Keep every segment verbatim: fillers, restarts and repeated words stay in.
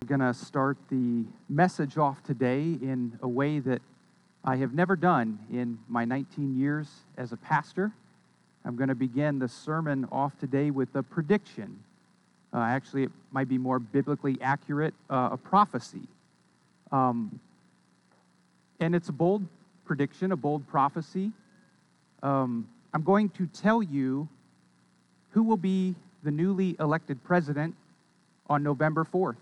going to start the message off today in a way that I have never done in my nineteen years as a pastor. I'm going to begin the sermon off today with a prediction. Uh, actually, it might be more biblically accurate, uh, a prophecy. Um, and it's a bold prediction, a bold prophecy. Um, I'm going to tell you who will be the newly elected president on November fourth.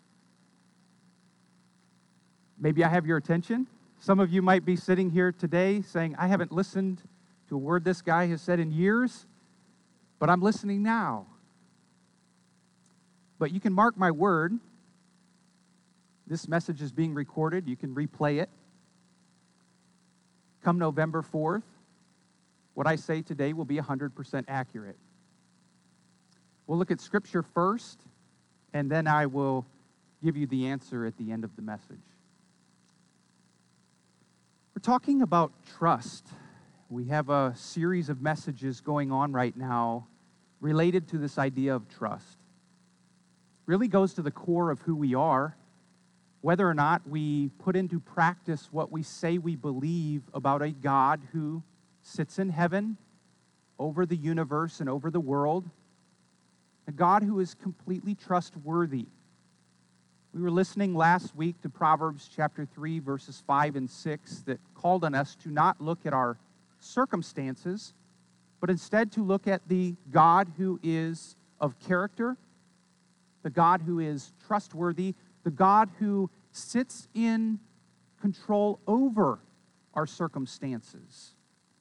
Maybe I have your attention. Some of you might be sitting here today saying, I haven't listened to a word this guy has said in years, but I'm listening now. But you can mark my word. This message is being recorded. You can replay it. Come November fourth, what I say today will be one hundred percent accurate. We'll look at Scripture first, and then I will give you the answer at the end of the message. We're talking about trust. We have a series of messages going on right now related to this idea of trust. It really goes to the core of who we are, whether or not we put into practice what we say we believe about a God who sits in heaven, over the universe and over the world, a God who is completely trustworthy. We were listening last week to Proverbs chapter three, verses five and six, that called on us to not look at our circumstances, but instead to look at the God who is of character, the God who is trustworthy, the God who sits in control over our circumstances.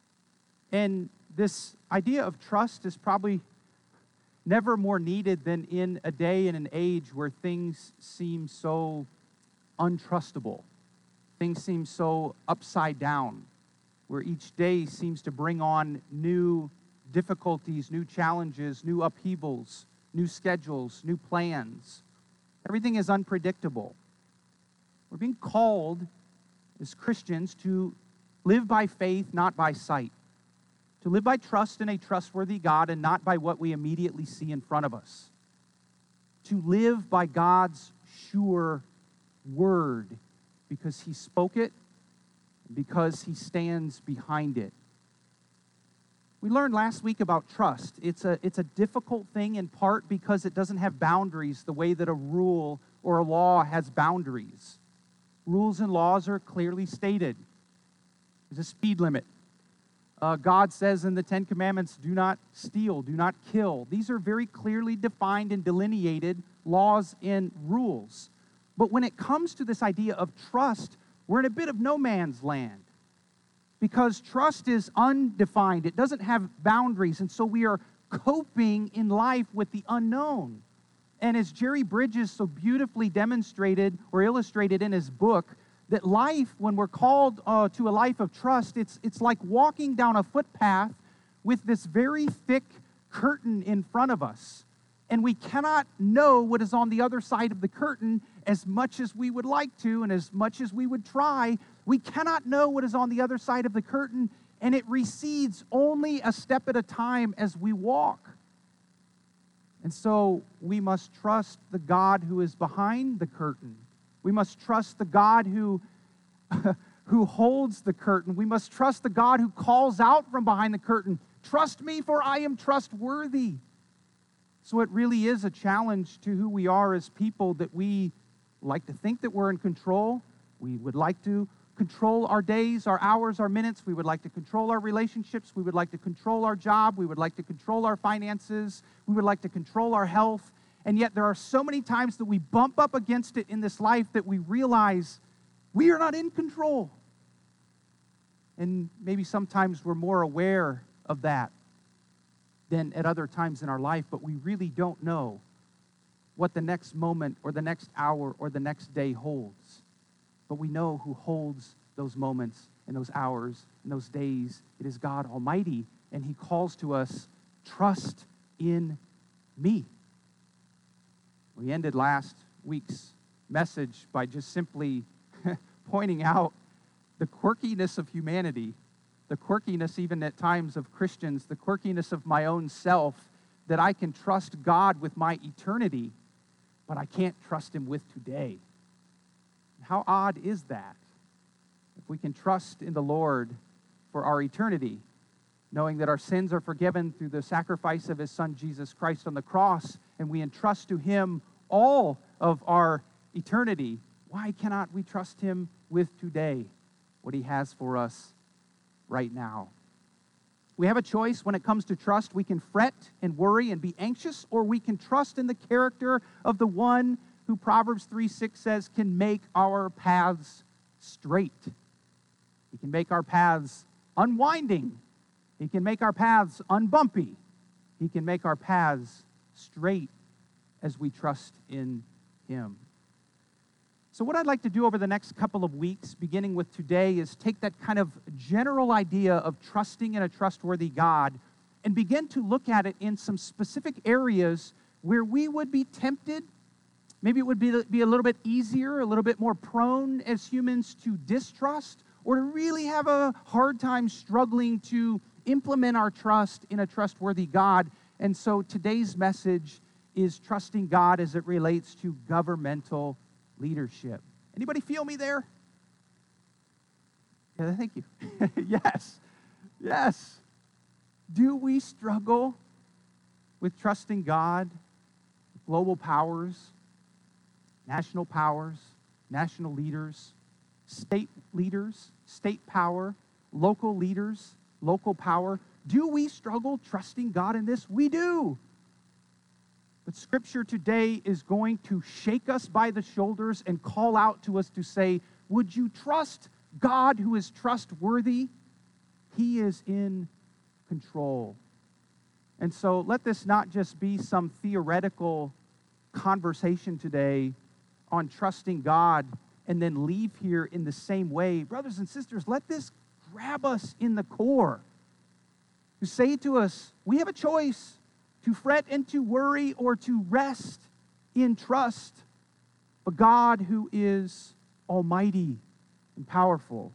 And this idea of trust is probably never more needed than in a day and an age where things seem so untrustable. Things seem so upside down, where each day seems to bring on new difficulties, new challenges, new upheavals, new schedules, new plans. Everything is unpredictable. We're being called as Christians to live by faith, not by sight. To live by trust in a trustworthy God and not by what we immediately see in front of us. To live by God's sure word because He spoke it, because He stands behind it. We learned last week about trust. It's a, it's a difficult thing in part because it doesn't have boundaries the way that a rule or a law has boundaries. Rules and laws are clearly stated. There's a speed limit. Uh, God says in the Ten Commandments, do not steal, do not kill. These are very clearly defined and delineated laws and rules. But when it comes to this idea of trust, we're in a bit of no man's land. Because trust is undefined. It doesn't have boundaries. And so we are coping in life with the unknown. And as Jerry Bridges so beautifully demonstrated or illustrated in his book, that life, when we're called uh, to a life of trust, it's, it's like walking down a footpath with this very thick curtain in front of us. And we cannot know what is on the other side of the curtain as much as we would like to and as much as we would try. We cannot know what is on the other side of the curtain, and it recedes only a step at a time as we walk. And so we must trust the God who is behind the curtain. We must trust the God who, who holds the curtain. We must trust the God who calls out from behind the curtain, trust me, for I am trustworthy. So it really is a challenge to who we are as people, that we like to think that we're in control. We would like to control our days, our hours, our minutes. We would like to control our relationships. We would like to control our job. We would like to control our finances. We would like to control our health. And yet there are so many times that we bump up against it in this life that we realize we are not in control. And maybe sometimes we're more aware of that than at other times in our life, but we really don't know what the next moment or the next hour or the next day holds. But we know who holds those moments and those hours and those days. It is God Almighty, and He calls to us, trust in me. We ended last week's message by just simply pointing out the quirkiness of humanity, the quirkiness even at times of Christians, the quirkiness of my own self, that I can trust God with my eternity, but I can't trust him with today. How odd is that? If we can trust in the Lord for our eternity, knowing that our sins are forgiven through the sacrifice of his Son, Jesus Christ, on the cross, and we entrust to him all of our eternity, why cannot we trust him with today, what he has for us right now? We have a choice when it comes to trust. We can fret and worry and be anxious, or we can trust in the character of the one who Proverbs three six says can make our paths straight. He can make our paths unwinding. He can make our paths unbumpy. He can make our paths straight as we trust in him. So what I'd like to do over the next couple of weeks, beginning with today, is take that kind of general idea of trusting in a trustworthy God and begin to look at it in some specific areas where we would be tempted. Maybe it would be, be a little bit easier, a little bit more prone as humans to distrust, or to really have a hard time struggling to implement our trust in a trustworthy God. And so today's message is trusting God as it relates to governmental leadership. Anybody feel me there? Yeah, thank you. Yes, yes. Do we struggle with trusting God, global powers, national powers, national leaders, state leaders, state power, local leaders, local power? Do we struggle trusting God in this? We do. But Scripture today is going to shake us by the shoulders and call out to us to say, would you trust God who is trustworthy? He is in control. And so let this not just be some theoretical conversation today on trusting God and then leave here in the same way. Brothers and sisters, let this grab us in the core. To say to us, we have a choice to fret and to worry or to rest in trust, but God who is almighty and powerful.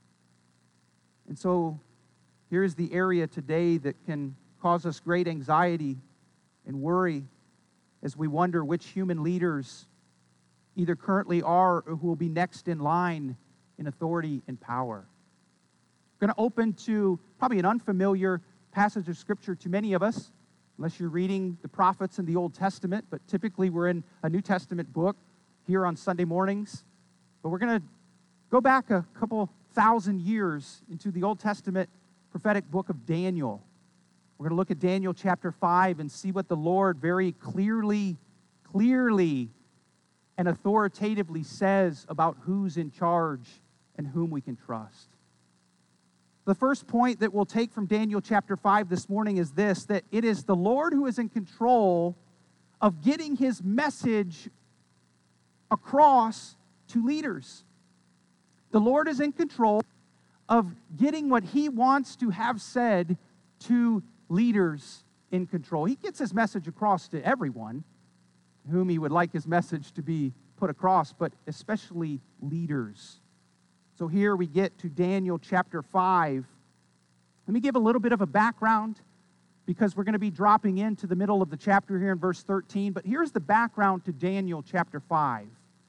And so here's the area today that can cause us great anxiety and worry as we wonder which human leaders either currently are or who will be next in line in authority and power. I'm going to open to probably an unfamiliar passage of Scripture to many of us, unless you're reading the prophets in the Old Testament, but typically we're in a New Testament book here on Sunday mornings. But we're going to go back a couple thousand years into the Old Testament prophetic book of Daniel. We're going to look at Daniel chapter five and see what the Lord very clearly, clearly and authoritatively says about who's in charge and whom we can trust. The first point that we'll take from Daniel chapter five this morning is this, that it is the Lord who is in control of getting his message across to leaders. The Lord is in control of getting what he wants to have said to leaders in control. He gets his message across to everyone whom he would like his message to be put across, but especially leaders. So here we get to Daniel chapter five. Let me give a little bit of a background because we're going to be dropping into the middle of the chapter here in verse thirteen. But here's the background to Daniel chapter five.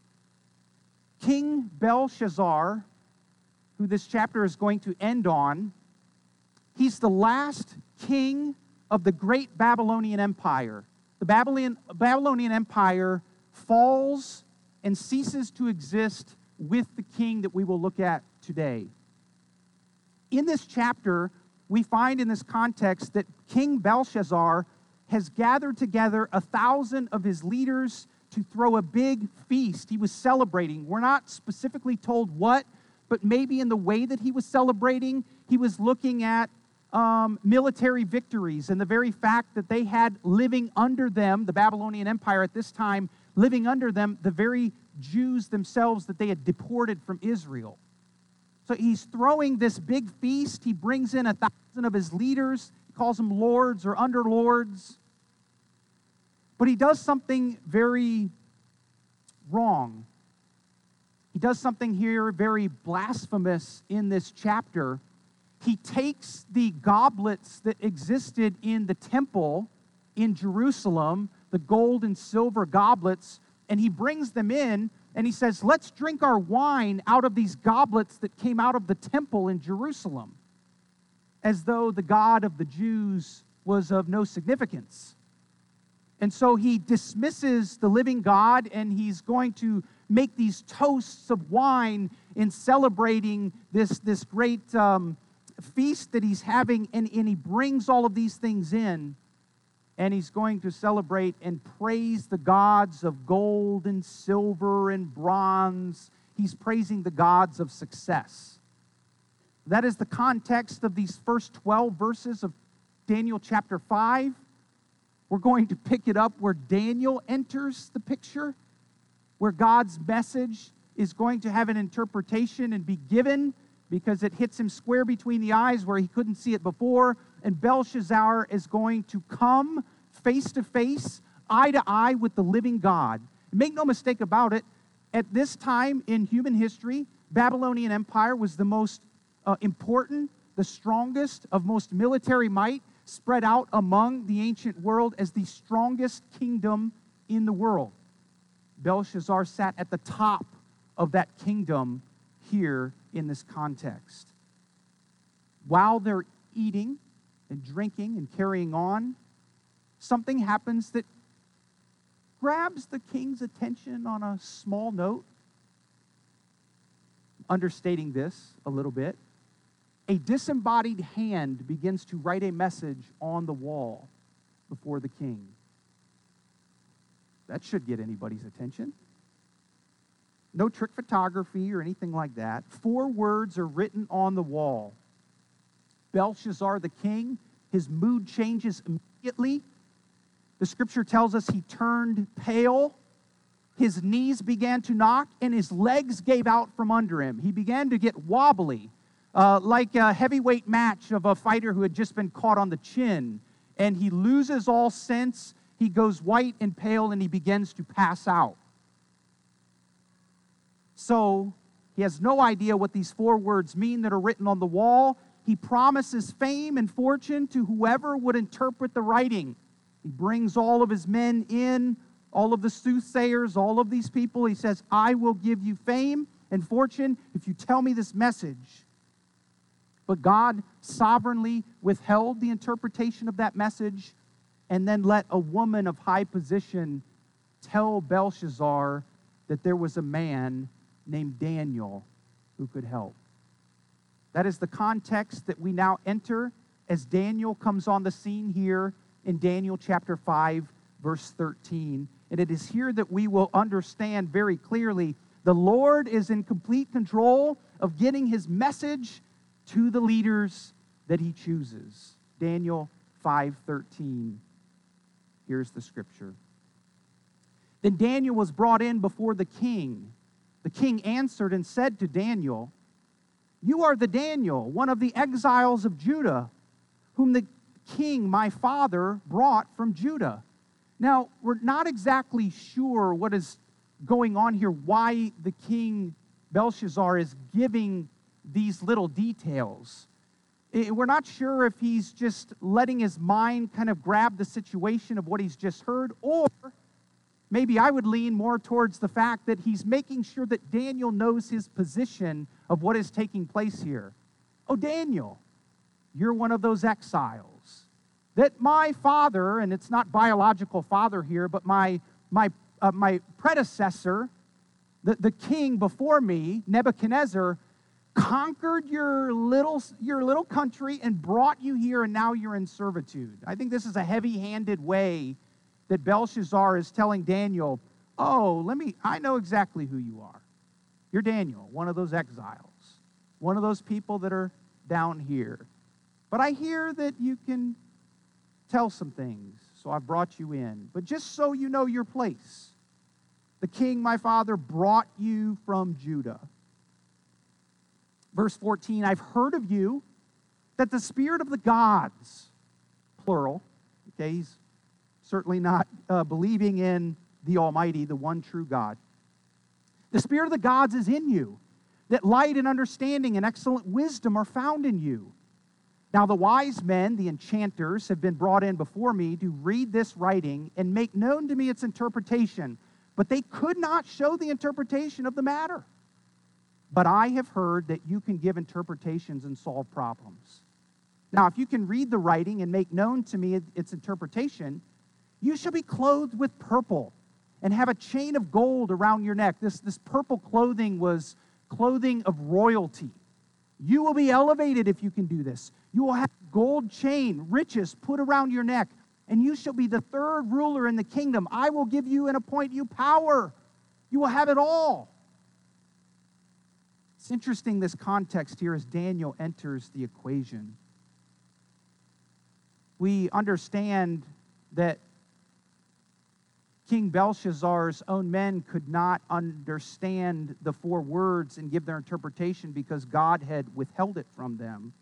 King Belshazzar, who this chapter is going to end on, he's the last king of the great Babylonian Empire. The Babylonian, Babylonian Empire falls and ceases to exist with the king that we will look at today. In this chapter, we find in this context that King Belshazzar has gathered together a thousand of his leaders to throw a big feast. He was celebrating. We're not specifically told what, but maybe in the way that he was celebrating, he was looking at um, military victories and the very fact that they had living under them, the Babylonian Empire at this time, living under them, the very Jews themselves that they had deported from Israel. So he's throwing this big feast. He brings in a thousand of his leaders. He calls them lords or underlords. But he does something very wrong. He does something here very blasphemous in this chapter. He takes the goblets that existed in the temple in Jerusalem, the gold and silver goblets, and he brings them in, and he says, let's drink our wine out of these goblets that came out of the temple in Jerusalem, as though the God of the Jews was of no significance. And so he dismisses the living God, and he's going to make these toasts of wine in celebrating this, this great um, feast that he's having, and, and he brings all of these things in, and he's going to celebrate and praise the gods of gold and silver and bronze. He's praising the gods of success. That is the context of these first twelve verses of Daniel chapter five. We're going to pick it up where Daniel enters the picture, where God's message is going to have an interpretation and be given because it hits him square between the eyes where he couldn't see it before. And Belshazzar is going to come face to face, eye to eye with the living God. Make no mistake about it, at this time in human history, Babylonian Empire was the most uh, important, the strongest, of most military might, spread out among the ancient world as the strongest kingdom in the world. Belshazzar sat at the top of that kingdom here in this context. While they're eating and drinking and carrying on, something happens that grabs the king's attention on a small note. Understating this a little bit. A disembodied hand begins to write a message on the wall before the king. That should get anybody's attention. No trick photography or anything like that. Four words are written on the wall. Belshazzar the king, his mood changes immediately. The scripture tells us he turned pale. His knees began to knock, and his legs gave out from under him. He began to get wobbly. Uh, like a heavyweight match of a fighter who had just been caught on the chin, and he loses all sense, he goes white and pale, and he begins to pass out. So, he has no idea what these four words mean that are written on the wall. He promises fame and fortune to whoever would interpret the writing. He brings all of his men in, all of the soothsayers, all of these people. He says, I will give you fame and fortune if you tell me this message. But God sovereignly withheld the interpretation of that message and then let a woman of high position tell Belshazzar that there was a man named Daniel who could help. That is the context that we now enter as Daniel comes on the scene here in Daniel chapter five, verse thirteen. And it is here that we will understand very clearly the Lord is in complete control of getting his message to the leaders that he chooses. Daniel five thirteen. Here's the scripture. Then Daniel was brought in before the king. The king answered and said to Daniel, you are the Daniel, one of the exiles of Judah, whom the king, my father, brought from Judah. Now, we're not exactly sure what is going on here, why the king Belshazzar is giving these little details. We're not sure if he's just letting his mind kind of grab the situation of what he's just heard, or maybe I would lean more towards the fact that he's making sure that Daniel knows his position of what is taking place here. Oh, Daniel, you're one of those exiles that my father, and it's not biological father here, but my my uh, my predecessor, the, the king before me, Nebuchadnezzar, conquered your little, your little country and brought you here, and now you're in servitude. I think this is a heavy-handed way that Belshazzar is telling Daniel, oh, let me, I know exactly who you are. You're Daniel, one of those exiles, one of those people that are down here. But I hear that you can tell some things, so I brought you in. But just so you know your place, the king, my father, brought you from Judah. Verse fourteen, I've heard of you that the spirit of the gods, plural, okay, he's certainly not uh, believing in the Almighty, the one true God. The spirit of the gods is in you, that light and understanding and excellent wisdom are found in you. Now the wise men, the enchanters, have been brought in before me to read this writing and make known to me its interpretation. but they could not show the interpretation of the matter. But I have heard that you can give interpretations and solve problems. Now, if you can read the writing and make known to me its interpretation, you shall be clothed with purple and have a chain of gold around your neck. This, this purple clothing was clothing of royalty. You will be elevated if you can do this. You will have gold chain, riches put around your neck, and you shall be the third ruler in the kingdom. I will give you and appoint you power. You will have it all. It's interesting, this context here, as Daniel enters the equation. We understand that King Belshazzar's own men could not understand the four words and give their interpretation because God had withheld it from them.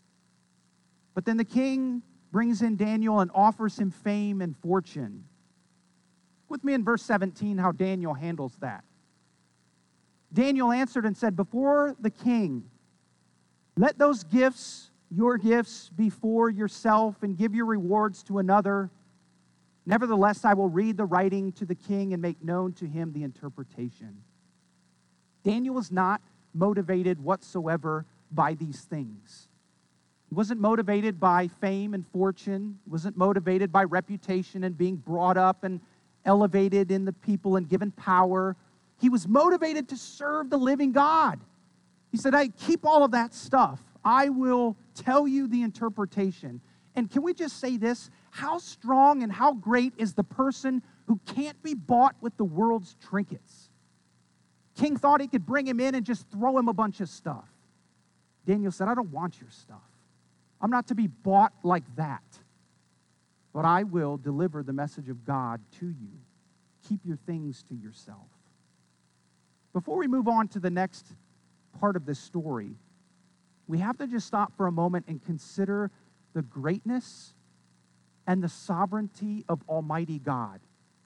But then the king brings in Daniel and offers him fame and fortune. With me in verse seventeen, how Daniel handles that. Daniel answered and said, before the king, let those gifts, your gifts, be for yourself, and give your rewards to another. Nevertheless, I will read the writing to the king and make known to him the interpretation. Daniel was not motivated whatsoever by these things. He wasn't motivated by fame and fortune. He wasn't motivated by reputation and being brought up and elevated in the people and given power. He was motivated to serve the living God. He said, I keep all of that stuff. I will tell you the interpretation. And can we just say this? How strong and how great is the person who can't be bought with the world's trinkets? King thought he could bring him in and just throw him a bunch of stuff. Daniel said, I don't want your stuff. I'm not to be bought like that. But I will deliver the message of God to you. Keep your things to yourself. Before we move on to the next part of this story, we have to just stop for a moment and consider the greatness and the sovereignty of Almighty God.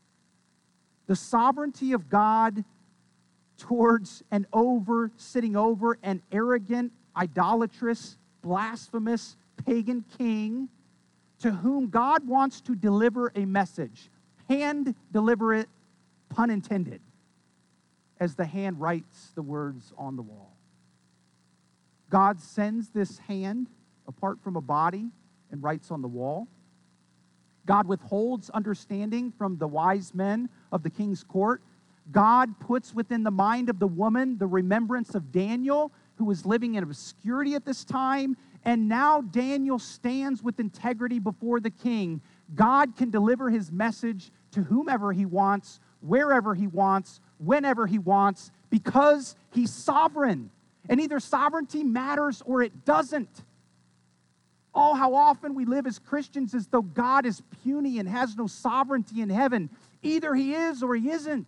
The sovereignty of God towards and over, sitting over an arrogant, idolatrous, blasphemous, pagan king to whom God wants to deliver a message. Hand deliver it, pun intended, as the hand writes the words on the wall. God sends this hand apart from a body and writes on the wall. God withholds understanding from the wise men of the king's court. God puts within the mind of the woman the remembrance of Daniel, who was living in obscurity at this time, and now Daniel stands with integrity before the king. God can deliver his message to whomever he wants, wherever he wants, whenever he wants, because he's sovereign. And either sovereignty matters or it doesn't. Oh, how often we live as Christians as though God is puny and has no sovereignty in heaven. Either he is or he isn't.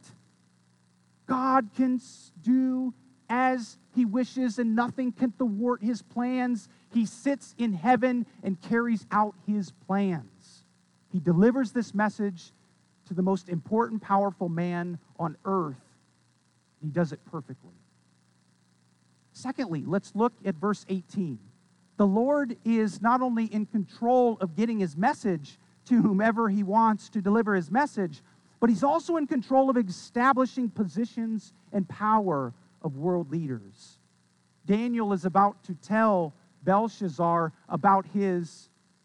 God can do as he wishes, and nothing can thwart his plans. He sits in heaven and carries out his plans. He delivers this message to the most important, powerful man on earth. He does it perfectly. Secondly, let's look at verse eighteen. The Lord is not only in control of getting his message to whomever he wants to deliver his message, but he's also in control of establishing positions and power of world leaders. Daniel is about to tell Belshazzar about his,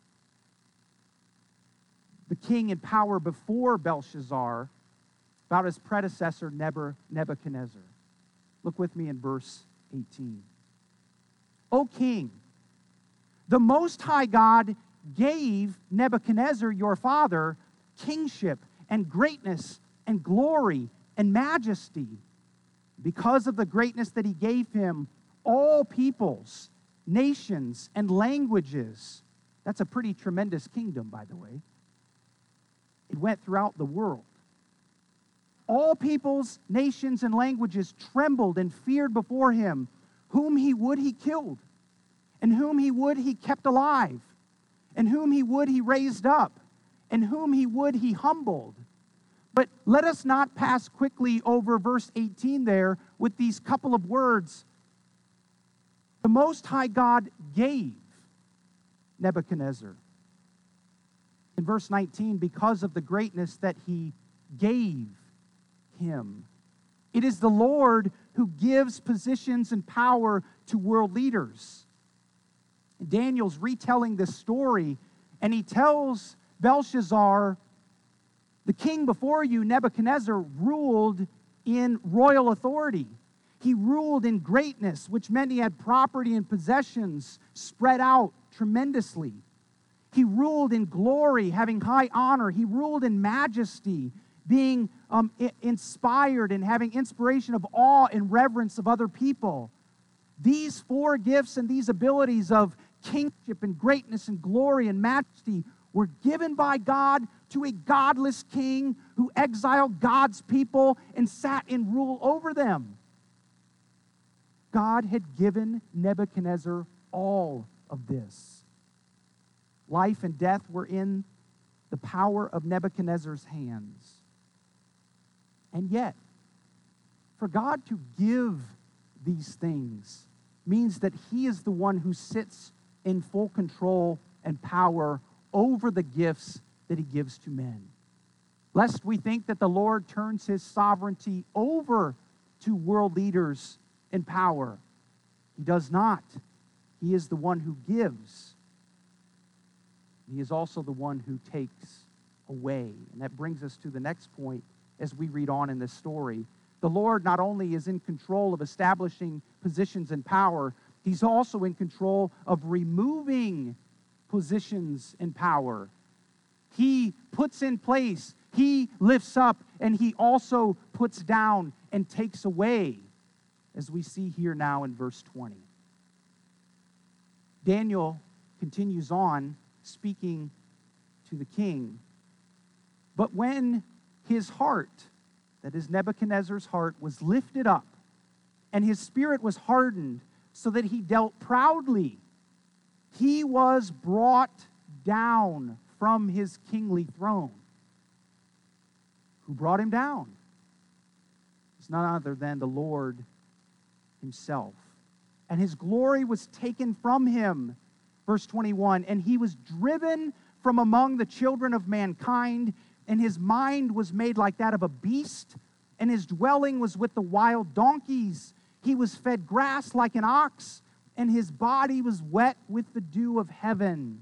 the king in power before Belshazzar, about his predecessor Nebuchadnezzar. Look with me in verse eighteen. O king, the Most High God gave Nebuchadnezzar your father kingship and greatness and glory and majesty. Because of the greatness that he gave him, all peoples, nations, and languages. That's a pretty tremendous kingdom, by the way. It went throughout the world. All peoples, nations, and languages trembled and feared before him. Whom he would, he killed. And whom he would, he kept alive. And whom he would, he raised up. And whom he would, he humbled. But let us not pass quickly over verse eighteen there with these couple of words. The Most High God gave Nebuchadnezzar. In verse nineteen, because of the greatness that he gave him. It is the Lord who gives positions and power to world leaders. Daniel's retelling this story, and he tells Belshazzar, the king before you, Nebuchadnezzar, ruled in royal authority. He ruled in greatness, which meant he had property and possessions spread out tremendously. He ruled in glory, having high honor. He ruled in majesty, being um, I- inspired and having inspiration of awe and reverence of other people. These four gifts and these abilities of kingship and greatness and glory and majesty were given by God to a godless king who exiled God's people and sat in rule over them. God had given Nebuchadnezzar all of this. Life and death were in the power of Nebuchadnezzar's hands. And yet, for God to give these things means that he is the one who sits in full control and power over the gifts that he gives to men. Lest we think that the Lord turns his sovereignty over to world leaders in power. He does not. He is the one who gives. He is also the one who takes away. And that brings us to the next point as we read on in this story. The Lord not only is in control of establishing positions and power, he's also in control of removing positions and power. He puts in place, he lifts up, and he also puts down and takes away, as we see here now in verse twenty. Daniel continues on speaking to the king. But when his heart, that is Nebuchadnezzar's heart, was lifted up, and his spirit was hardened, so that he dealt proudly, he was brought down from his kingly throne. Who brought him down? It's none other than the Lord himself. And his glory was taken from him. Verse twenty-one, and he was driven from among the children of mankind, and his mind was made like that of a beast, and his dwelling was with the wild donkeys. He was fed grass like an ox, and his body was wet with the dew of heaven.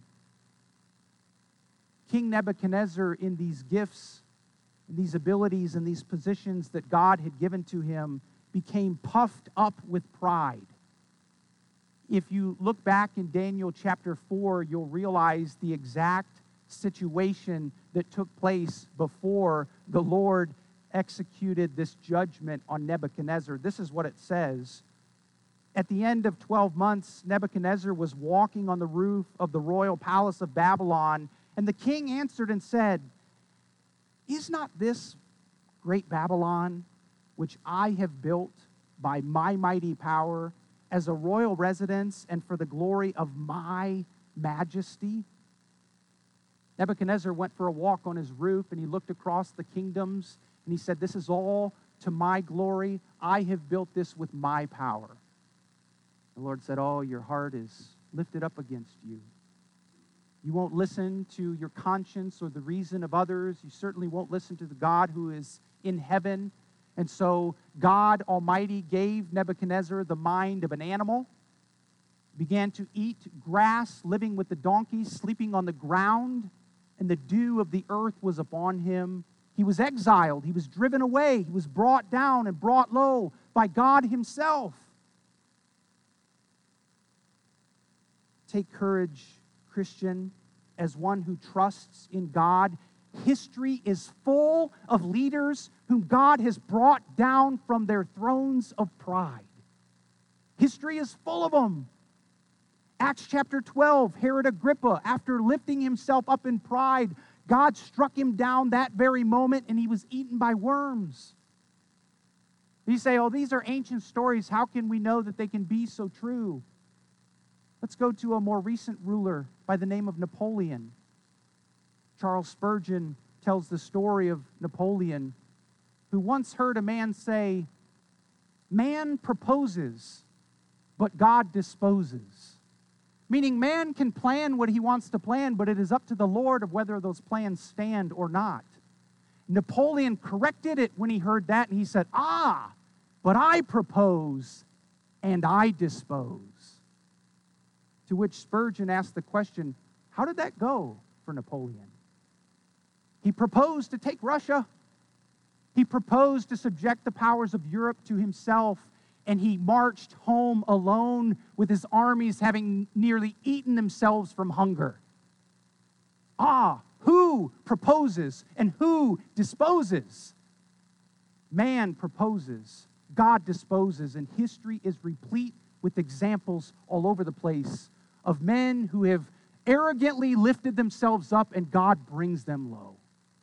King Nebuchadnezzar, in these gifts, in these abilities, and these positions that God had given to him, became puffed up with pride. If you look back in Daniel chapter four, you'll realize the exact situation that took place before the Lord executed this judgment on Nebuchadnezzar. This is what it says. At the end of twelve months, Nebuchadnezzar was walking on the roof of the royal palace of Babylon, and the king answered and said, "Is not this great Babylon, which I have built by my mighty power, as a royal residence and for the glory of my majesty?" Nebuchadnezzar went for a walk on his roof, and he looked across the kingdoms, and he said, "This is all to my glory. I have built this with my power." The Lord said, "Oh, your heart is lifted up against you. You won't listen to your conscience or the reason of others. You certainly won't listen to the God who is in heaven. And so God Almighty gave Nebuchadnezzar the mind of an animal, began to eat grass, living with the donkeys, sleeping on the ground, and the dew of the earth was upon him. He was exiled. He was driven away. He was brought down and brought low by God himself. Take courage, Christian, as one who trusts in God. History is full of leaders whom God has brought down from their thrones of pride. History is full of them. Acts chapter twelve, Herod Agrippa, after lifting himself up in pride, God struck him down that very moment, and he was eaten by worms. You say, "Oh, these are ancient stories. How can we know that they can be so true?" Let's go to a more recent ruler by the name of Napoleon. Charles Spurgeon tells the story of Napoleon, who once heard a man say, "Man proposes, but God disposes." Meaning, man can plan what he wants to plan, but it is up to the Lord of whether those plans stand or not. Napoleon corrected it when he heard that, and he said, "Ah, but I propose and I dispose." To which Spurgeon asked the question, how did that go for Napoleon? He proposed to take Russia. He proposed to subject the powers of Europe to himself, and he marched home alone with his armies having nearly eaten themselves from hunger. Ah, who proposes and who disposes? Man proposes, God disposes, and history is replete with examples all over the place of men who have arrogantly lifted themselves up and God brings them low.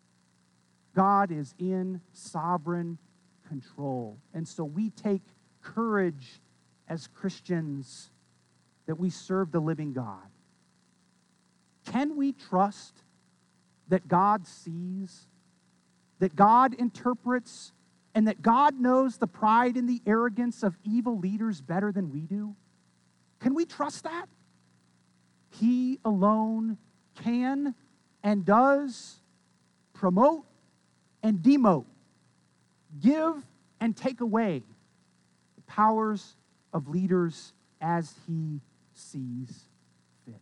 God is in sovereign control. And so we take courage as Christians that we serve the living God. Can we trust that God sees, that God interprets, and that God knows the pride and the arrogance of evil leaders better than we do? Can we trust that? He alone can and does promote and demote, give and take away the powers of leaders as he sees fit.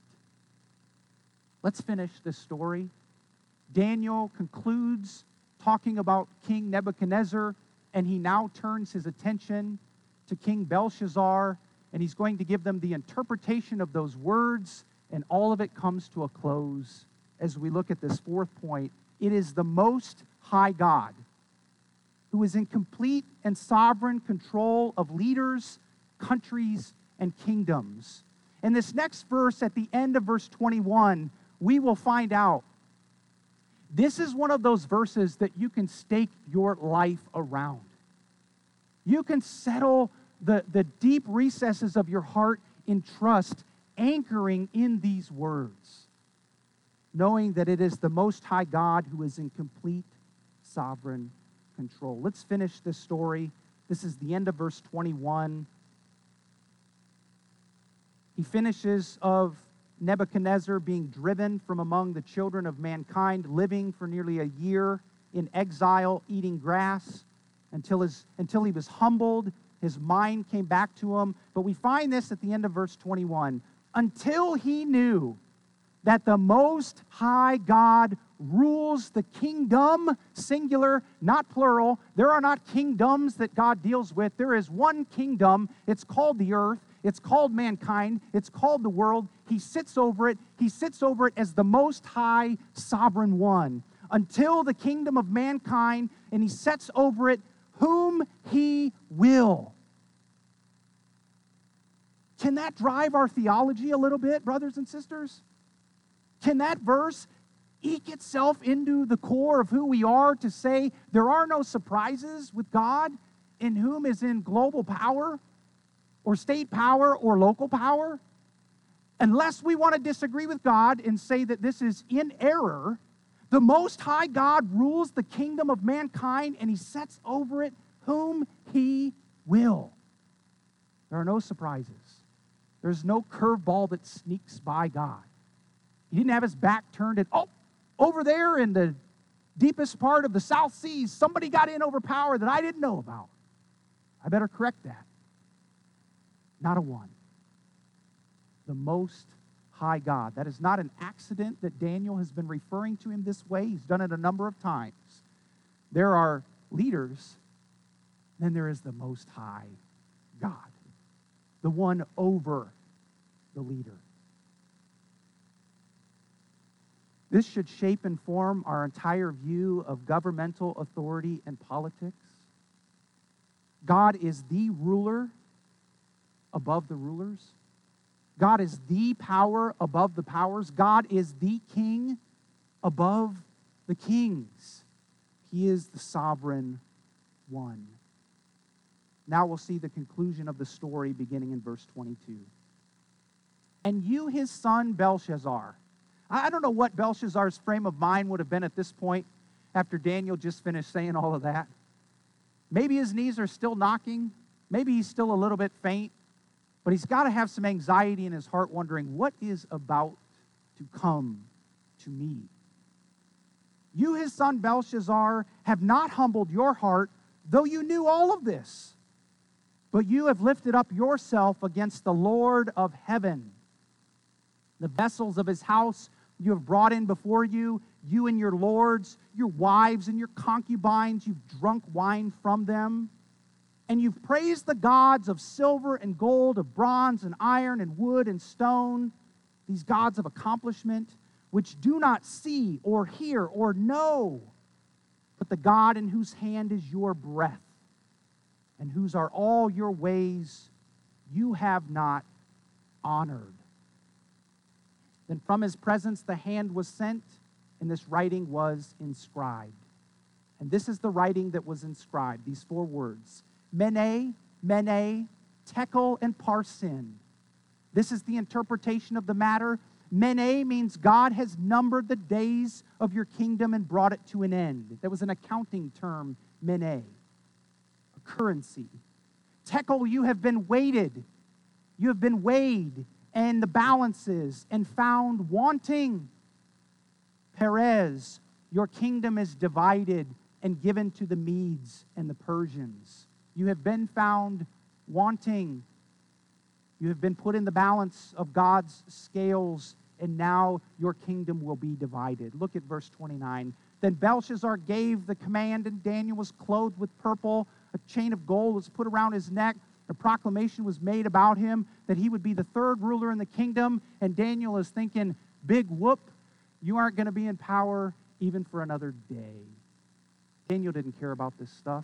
Let's finish this story. Daniel concludes talking about King Nebuchadnezzar, and he now turns his attention to King Belshazzar, and he's going to give them the interpretation of those words, and all of it comes to a close as we look at this fourth point. It is the Most High God who is in complete and sovereign control of leaders, countries, and kingdoms. In this next verse, at the end of verse twenty-one, we will find out. This is one of those verses that you can stake your life around. You can settle the, the deep recesses of your heart in trust, anchoring in these words, knowing that it is the Most High God who is in complete sovereign control. Let's finish this story. This is the end of verse twenty-one. He finishes of Nebuchadnezzar being driven from among the children of mankind, living for nearly a year in exile, eating grass, until, his, until he was humbled. His mind came back to him. But we find this at the end of verse twenty-one. Until he knew that the Most High God rules the kingdom, singular, not plural. There are not kingdoms that God deals with. There is one kingdom. It's called the earth. It's called mankind. It's called the world. He sits over it. He sits over it as the Most High Sovereign One until the kingdom of mankind, and he sets over it whom he will. Can that drive our theology a little bit, brothers and sisters? Can that verse eke itself into the core of who we are to say there are no surprises with God in whom is in global power or state power or local power? Unless we want to disagree with God and say that this is in error, the Most High God rules the kingdom of mankind and he sets over it whom he will. There are no surprises. There's no curveball that sneaks by God. He didn't have his back turned and, oh, over there in the deepest part of the South Seas, somebody got in over power that I didn't know about. I better correct that. Not a one. The Most High God. That is not an accident that Daniel has been referring to him this way. He's done it a number of times. There are leaders, then there is the Most High God, the one over the leader. This should shape and form our entire view of governmental authority and politics. God is the ruler above the rulers. God is the power above the powers. God is the king above the kings. He is the sovereign one. Now we'll see the conclusion of the story beginning in verse twenty-two. And you, his son Belshazzar. I don't know what Belshazzar's frame of mind would have been at this point after Daniel just finished saying all of that. Maybe his knees are still knocking. Maybe he's still a little bit faint. But he's got to have some anxiety in his heart, wondering what is about to come to me. You, his son Belshazzar, have not humbled your heart, though you knew all of this. But you have lifted up yourself against the Lord of heaven. The vessels of his house you have brought in before you, you and your lords, your wives and your concubines, you've drunk wine from them. And you've praised the gods of silver and gold, of bronze and iron and wood and stone, these gods of accomplishment, which do not see or hear or know, but the God in whose hand is your breath, and whose are all your ways, you have not honored. Then from his presence the hand was sent, and this writing was inscribed. And this is the writing that was inscribed, these four words: Mene, Mene, Tekel, and Parsin. This is the interpretation of the matter. Mene means God has numbered the days of your kingdom and brought it to an end. That was an accounting term, Mene, a currency. Tekel, you have been weighted. You have been weighed and the balances and found wanting. Perez, your kingdom is divided and given to the Medes and the Persians. You have been found wanting. You have been put in the balance of God's scales, and now your kingdom will be divided. Look at verse twenty-nine. Then Belshazzar gave the command, and Daniel was clothed with purple. A chain of gold was put around his neck. A proclamation was made about him that he would be the third ruler in the kingdom. And Daniel is thinking, big whoop, you aren't going to be in power even for another day. Daniel didn't care about this stuff.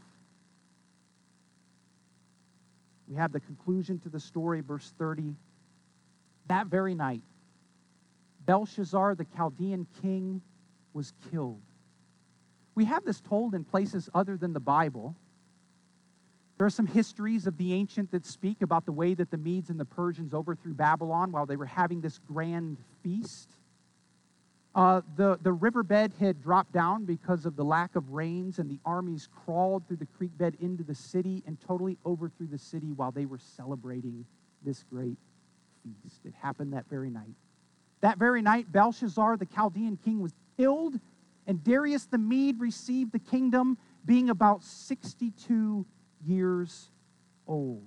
We have the conclusion to the story, verse thirty. That very night, Belshazzar, the Chaldean king, was killed. We have this told in places other than the Bible. There are some histories of the ancient that speak about the way that the Medes and the Persians overthrew Babylon while they were having this grand feast. Uh, the, the riverbed had dropped down because of the lack of rains, and the armies crawled through the creek bed into the city and totally overthrew the city while they were celebrating this great feast. It happened that very night. That very night, Belshazzar, the Chaldean king, was killed, and Darius the Mede received the kingdom, being about sixty-two years old.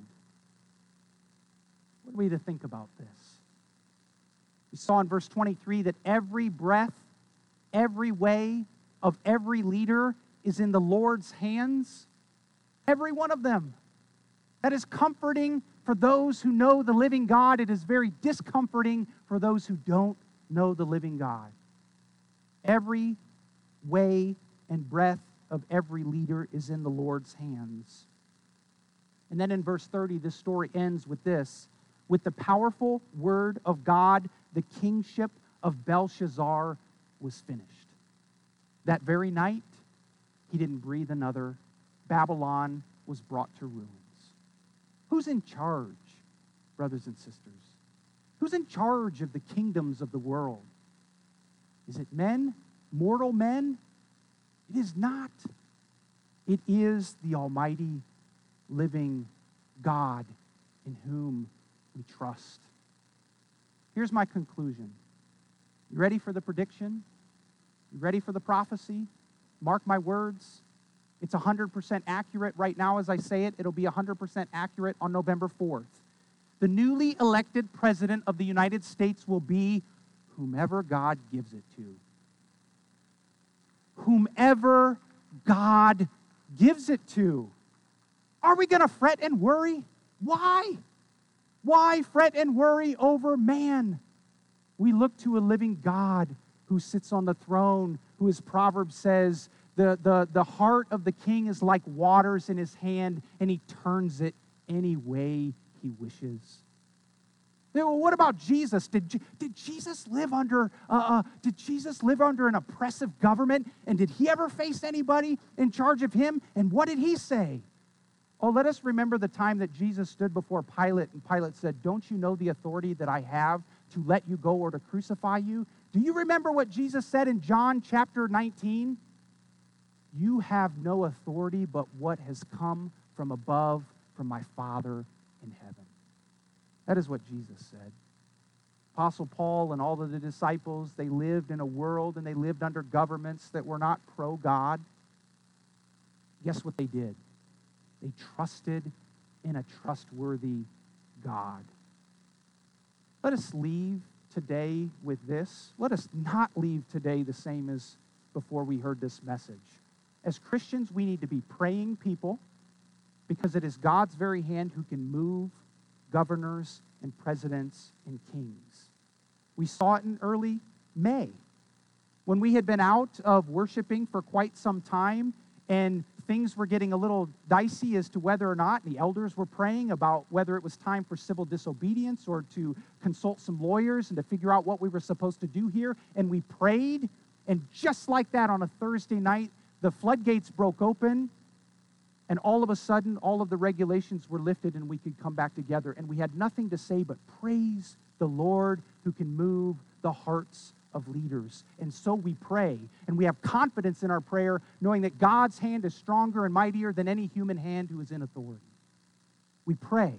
What are we to think about this? We saw in verse twenty-three that every breath, every way of every leader is in the Lord's hands. Every one of them. That is comforting for those who know the living God. It is very discomforting for those who don't know the living God. Every way and breath of every leader is in the Lord's hands. And then in verse thirty, this story ends with this. With the powerful word of God, the kingship of Belshazzar was finished. That very night, he didn't breathe another. Babylon was brought to ruins. Who's in charge, brothers and sisters? Who's in charge of the kingdoms of the world? Is it men, mortal men? It is not. It is the almighty, living God in whom we trust. Here's my conclusion. You ready for the prediction? You ready for the prophecy? Mark my words. It's one hundred percent accurate right now as I say it. It'll be one hundred percent accurate on November fourth. The newly elected president of the United States will be whomever God gives it to. Whomever God gives it to. Are we going to fret and worry? Why? Why fret and worry over man? We look to a living God who sits on the throne, who, as Proverbs says, the, the, the heart of the king is like waters in his hand, and he turns it any way he wishes. Well, what about Jesus? Did, did Jesus live under uh, uh, did Jesus live under an oppressive government? And did he ever face anybody in charge of him? And what did he say? Oh, let us remember the time that Jesus stood before Pilate, and Pilate said, "Don't you know the authority that I have to let you go or to crucify you?" Do you remember what Jesus said in John chapter nineteen? You have no authority but what has come from above, from my Father in heaven. That is what Jesus said. Apostle Paul and all of the disciples, they lived in a world and they lived under governments that were not pro-God. Guess what they did? They trusted in a trustworthy God. Let us leave today with this. Let us not leave today the same as before we heard this message. As Christians, we need to be praying people because it is God's very hand who can move governors and presidents and kings. We saw it in early May when we had been out of worshiping for quite some time and things were getting a little dicey as to whether or not the elders were praying about whether it was time for civil disobedience or to consult some lawyers and to figure out what we were supposed to do here. And we prayed, and just like that on a Thursday night, the floodgates broke open, and all of a sudden, all of the regulations were lifted and we could come back together. And we had nothing to say but praise the Lord who can move the hearts of leaders. And so we pray, and we have confidence in our prayer, knowing that God's hand is stronger and mightier than any human hand who is in authority. We pray,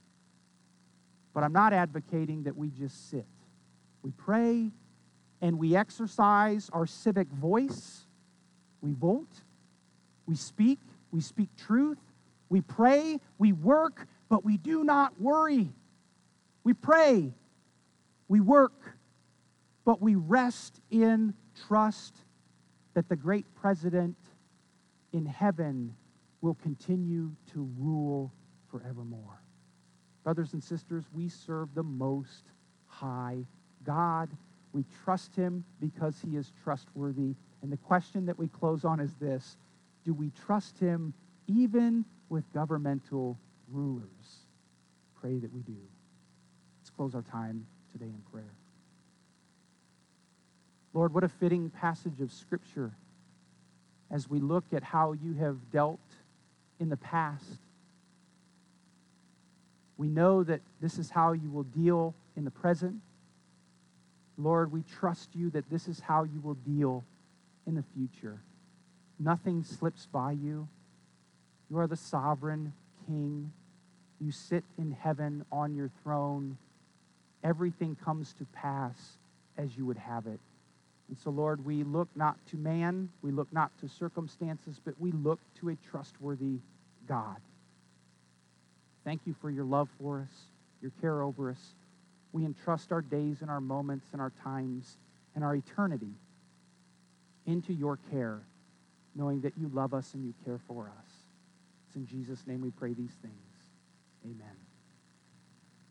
but I'm not advocating that we just sit. We pray, and we exercise our civic voice. We vote, we speak, we speak truth, we pray, we work, but we do not worry. We pray, we work, but we rest in trust that the great president in heaven will continue to rule forevermore. Brothers and sisters, we serve the Most High God. We trust him because he is trustworthy. And the question that we close on is this: do we trust him even with governmental rulers? Pray that we do. Let's close our time today in prayer. Lord, what a fitting passage of Scripture as we look at how you have dealt in the past. We know that this is how you will deal in the present. Lord, we trust you that this is how you will deal in the future. Nothing slips by you. You are the sovereign King. You sit in heaven on your throne. Everything comes to pass as you would have it. And so, Lord, we look not to man, we look not to circumstances, but we look to a trustworthy God. Thank you for your love for us, your care over us. We entrust our days and our moments and our times and our eternity into your care, knowing that you love us and you care for us. It's in Jesus' name we pray these things. Amen.